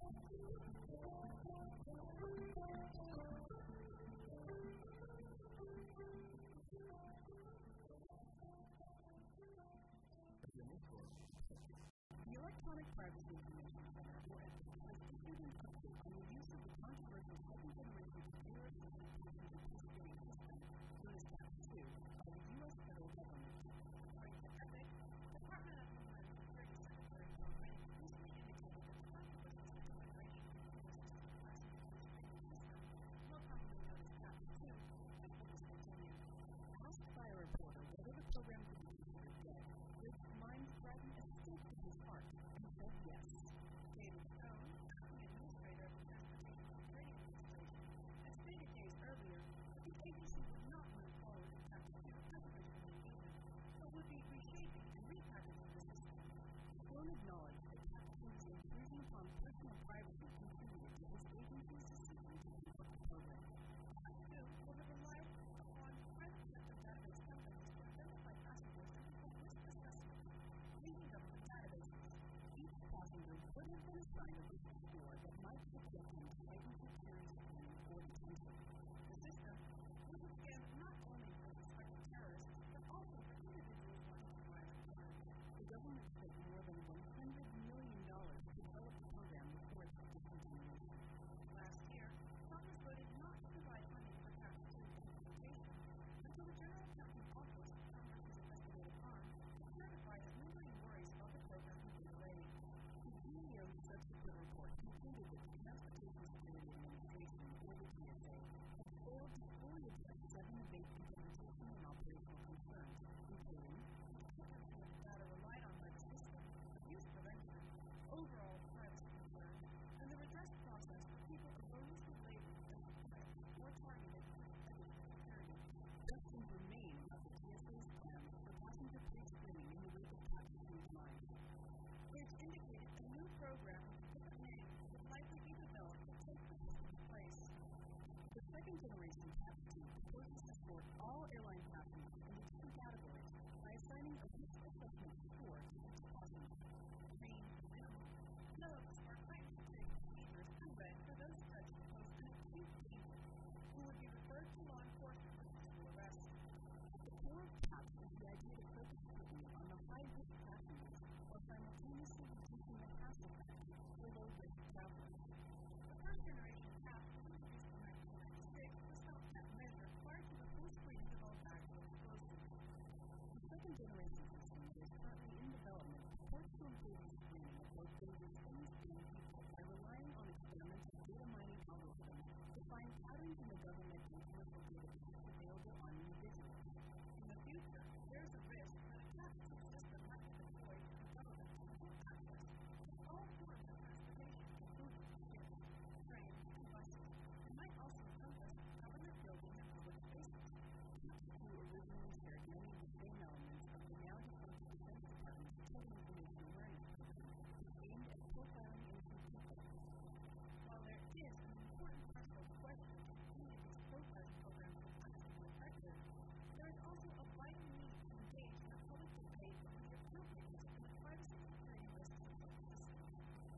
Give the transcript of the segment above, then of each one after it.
The Electronic Privacy Information Center, or EPIC, has issued an update on the use of the controversial second-generation computer assisted passenger peacekeeping system, known as CAPS-2, by the U.S. federal government. According to EPIC, Department of Homeland Security Secretary John Wray recently indicated that the controversial second-generation computer assisted passenger peacekeeping system, more commonly known as CAPS-2, has been discontinued. Asked by a reporter whether the program could be considered dead, Riggs minds grabbing a stake to his heart and said yes. David Stone, acting administrator of the Transportation Security Administration, had stated days earlier that the agency would not move forward with CAPS-2 as originally envisioned, but would be reshaping and repackaging the system. Stone acknowledged that CAPS-2's intrusion upon personal privacy contributed to his agency's decision to import the program. CAPS-2 will have relied upon private sector database companies to identify passengers and perform risk assessments, linking them to databases. Each passenger would have been assigned a risk score that might subject them to heightened security screening or detention. The system would have scanned not only for suspected terrorists, but also for individuals wanting to violate crime. The government spent more than $100 million to develop the program before its discontinuation. Last year, Congress voted not to provide funding for CAPS-2 implementation until the General Accounting Office, Congress's investigative arm, certified that lingering worries about the program had been delayed. The GAO's subsequent report concluded that the Transportation Security Administration, or the TSA, had failed to fully address 7 basic implementation and operational concerns, including Frequency of data relied on by the system, abuse prevention, overall privacy concerns, and the redress process for people erroneously labeled as threats or targeted for additional security. questions remain about the TSA's plans for passenger pre-screening in the wake of CAPS-2's mine. It's indicated a new program with a different name would likely be developed to take the system's place. The second-generation CAPS-2 proposes to sort all airline passengers into 2 categories by assigning a risk assessment score to each passenger. Green, minimum. Yellows are heightened security procedures, and red for those threats to pose an acute danger, who would be referred to law enforcement for physical arrest. The core of CAPS is the idea to focus scrutiny on the high-risk passengers while simultaneously reducing the hassle factor for low-risk travelers. The first-generation CAPS was introduced in 1996 as a stopgap measure prior to the full screening of all bags of explosives. The second-generation system that is currently in development purports to improve the screening of both dangerous things and people by relying on experimental data mining algorithms to find patterns in the government and commercial databases available on individuals. In the future, there is a risk that a CAPS-2 system might be deployed to the government to have access to all forms of transportation, including ships, trains, and buses, and might also encompass government buildings and public spaces. CAPS-2 originally shared many of the same elements of the now defunct Defense Department's Total Information Awareness Program, which aimed at profiling innocent people. While there is an important threshold question in any of these profiling programs will actually be effective, there is also a vital need to engage in a public debate over the appropriateness and the privacy and security risks of such systems.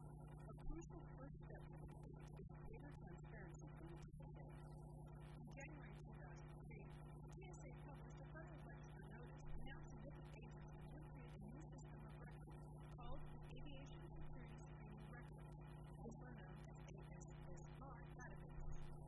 A crucial first step to this debate is greater transparency from the TSA. In January 2003, the TSA published a Federal Register notice announcing that the agency would create a new system of record called the Aviation Security Screening Record, also known as ASSR database.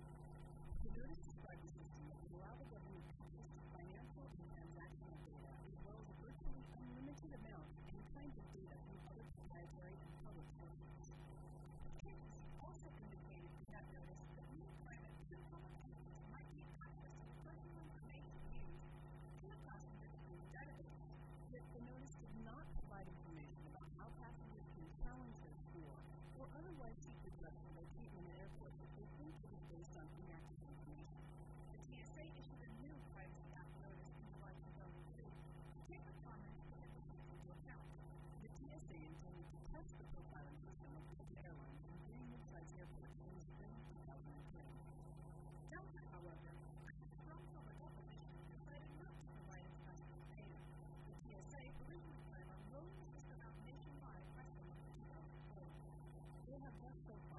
The notice described a system that would allow the government access to financial and transactional data, as well as a virtually unlimited amount and kinds of data from other proprietary and public sources. The agency also indicated in that notice that new private and public entities might need access to the personal information used in the passenger screening database. Yet the notice did not provide information about how passengers can challenge their score or otherwise seek redress for their treatment at airports if they think it is based on inaccurate information. The TSA issued a new Privacy Act notice in July 2003 to take the comments that it received into account. The TSA intended to test the profiling system of Delta Airlines in 3 mid-sized airports in the spring of 2010. Delta, however, after strong public opposition, decided not to provide its passengers data. The TSA originally planned on rolling the system out nationwide by summer of 2004. They have thus so far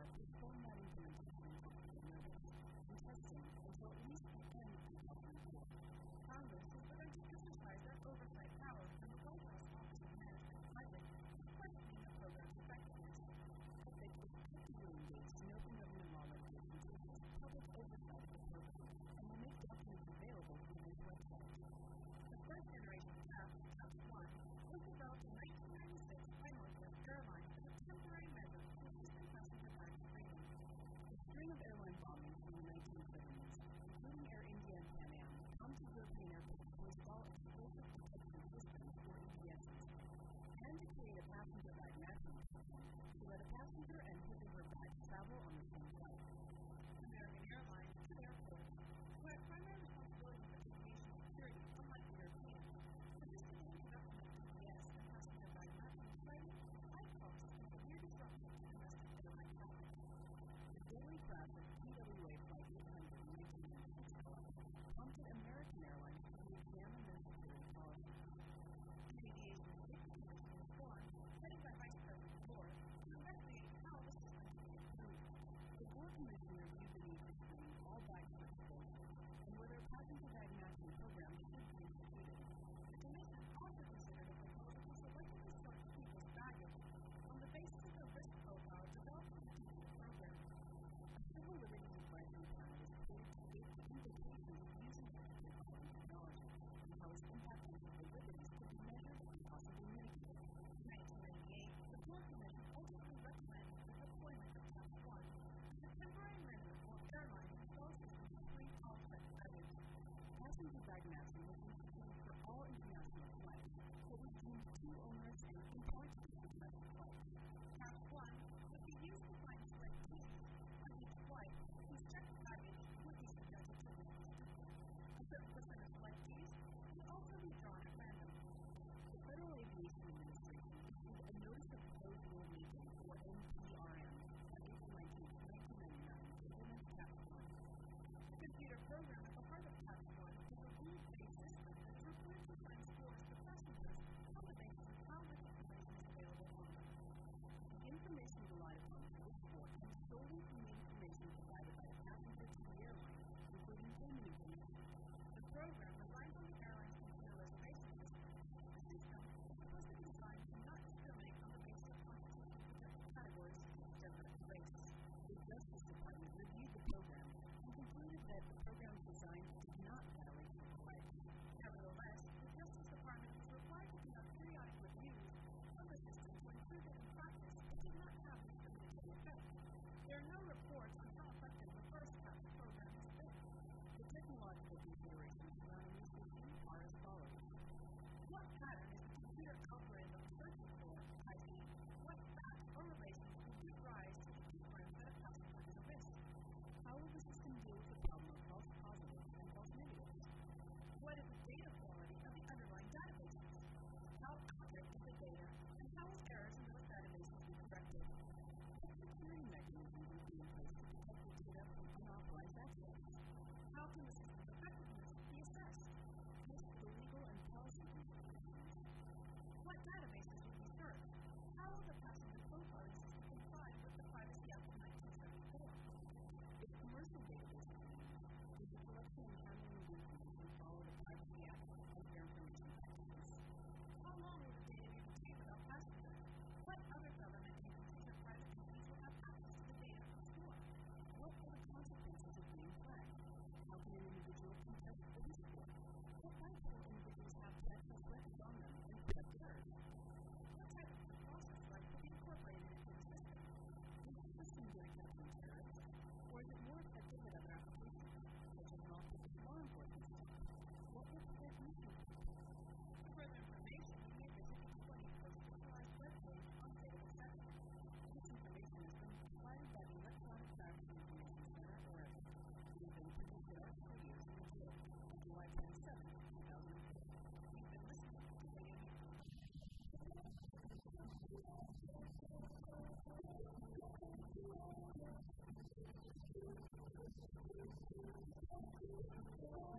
passenger bag matching system to let a passenger and his or her bag travel on the same flight. American Airlines to airports, who have primary responsibility for aviation security, unlike Europeans, sophisticated investment in GPS and passenger bag matching cited high costs and severe disruption to domestic airline traffic. The daily crash of TWA Flight 800 in 1996, however, prompted American Airlines to re-examine their security policy. An aviation safety commission was formed, headed by Vice President Gore, to investigate how the system could be improved. The Gore Commission reviewed the need to screen all bags for exposure and whether a passenger bag matching program should be instituted. The commission also considered a proposal to selectively search people's baggage on the basis of the risk profile developed in the computer program. A civil liberties advisory panel was created to gauge the implications of using computer quantum technology and how its impact on civil liberties could be measured and possibly mitigated. In 1998, the Gore Commission ultimately recommended the deployment of Task 1 as a temporary measure for airlines to install systems to screen all such baggage. Passenger bag matching was instituted for all international flights, but was deemed too onerous and impractical for domestic flights. Task 1 would be used to find selectees on each flight whose checked baggage would be subjected to risk assessment. A certain percent of selectees would also be drawn at random. The Federal Aviation Administration issued a Notice of Proposed Rulemaking, or NPRM, on April 19, 1999, to implement Task 1. The computer program at the heart of Task 1 is a rules-based system that is required to assign scores to passengers on the basis of how much information is available on them. The information relied upon for this score comes solely from the information provided by the passenger to the airline, including payment information. The program relies on the airline's computer reservation system. The system is supposed to be designed to not discriminate on the basis of constitutionally protected categories, gender, and race. The Justice Department reviewed the program and concluded that the program's design did not violate civil rights. Nevertheless, the Justice Department was required to conduct periodic reviews of the system to ensure that in practice it did not have discriminatory effect. There are no reports on how effective the first task program has been. The technological considerations surrounding this issue are as follows. What pattern is the computer algorithm searching for, i.e., what facts or relations will give rise to the inference that a passenger is a risk? How will the system deal with the problem of false positives and false negatives? What is the data quality of the underlying databases? How accurate is the data, and how will errors in those databases be corrected? What security mechanisms will be in place to protect the data from unauthorized access? How can the system's effectiveness be assessed? What are the legal and policy considerations? What databases will be searched? How will the passenger profiling system comply with the Privacy Act of 1974? If commercial databases are used, does the collection and handling of information follow the Privacy Act and Fair Information Practices? How long will the data be retained without passengers? What other government agencies or private entities will have access to the data and score? What are the consequences of being flagged? How can an individual contest a risk score? What rights will individuals have to access records on them and protect theirs? What type of due process rights will be incorporated into the system? Is the system good at catching terrorists, or is it more effective at other applications, such as non-purpose law enforcement? What will the mission be? For further information, you may visit the 20 specialized webpage on state of assessment. This information has been provided by the Electronic Privacy Information Center, or EPIC. It has been produced at our studios in Madrid on July 27, 2004. You've been listening to Radio News.